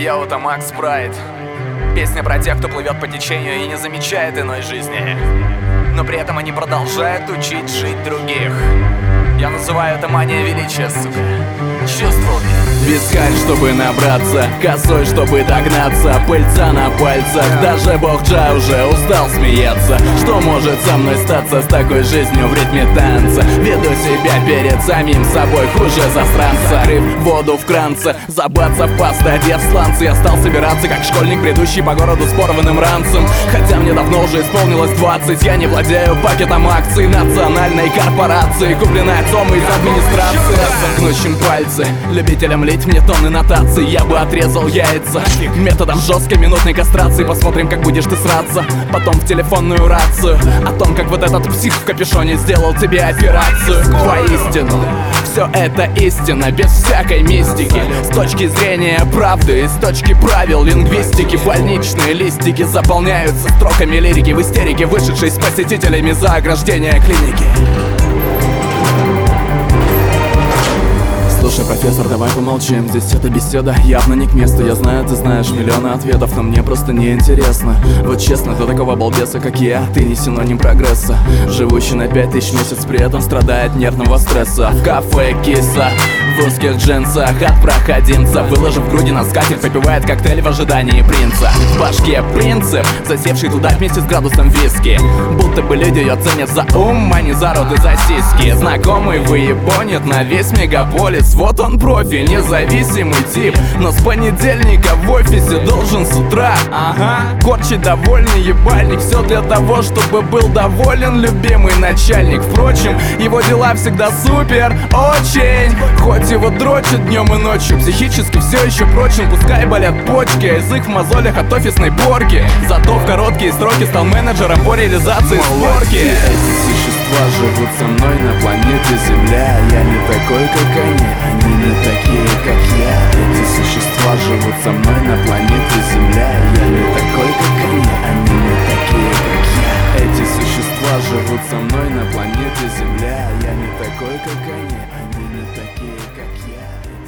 Йоу, это Макс Прайд. Песня про тех, кто плывет по течению и не замечает иной жизни, но при этом они продолжают учить жить других. Я называю это мания величия, сука. Чувствовал ли? Вискарь, чтобы набраться, косой, чтобы догнаться, пыльца на пальцах. Даже бог Джа уже устал смеяться. Что может со мной статься с такой жизнью в ритме танца? Веду себя перед самим собой хуже засранца. Закрыв воду в кранце, забаться в пасты, одев сланцы. Я стал собираться, как школьник, бредущий по городу с порванным ранцем. Хотя мне давно уже исполнилось 20, я не владею пакетом акций национальной корпорации, купленной отцом из администрации. Замкнущим пальцы, любителям лить мне тонны нотаций. Я бы отрезал яйца методом жесткой минутной кастрации. Посмотрим, как будешь ты сраться потом в телефонную рацию о том, как вот этот псих в капюшоне сделал тебе операцию. Воистину, все это истина, без всякой мистики. С точки зрения правды и с точки правил лингвистики. Больничные листики заполняются строками лирики в истерике, вышедшей с посетителями за ограждение клиники. Слушай, профессор, давай помолчим. Здесь эта беседа явно не к месту. Я знаю, ты знаешь миллионы ответов, но мне просто не интересно. Вот честно, для такого балбеса, как я, ты не синоним прогресса. Живущий на 5000 в месяц, при этом страдает нервного стресса. В кафе киса, в узких джинсах от проходимца, выложив груди на скатерть, попивает коктейль в ожидании принца. В башке принцип, засевший туда вместе с градусом виски. Будто бы люди ее ценят за ум, а не за рот и за сиськи. Знакомый выебонит на весь мегаполис. Вот он профиль, независимый тип, но с понедельника в офисе должен с утра корчить довольный ебальник. Все для того, чтобы был доволен любимый начальник. Впрочем, его дела всегда супер, очень. Хоть его дрочит днем и ночью, психически все еще прочен. Пускай болят почки, а язык в мозолях от офисной порки. Зато в короткие сроки стал менеджером по реализации сборки. Эти существа живут со мной на планете Земля. Я не такой, как они не такие, как я. Эти существа живут со мной на планете Земля. Я не такой, как они не такие, как я. Эти существа живут со мной на планете Земля. Я не такой, как они не такие, как я.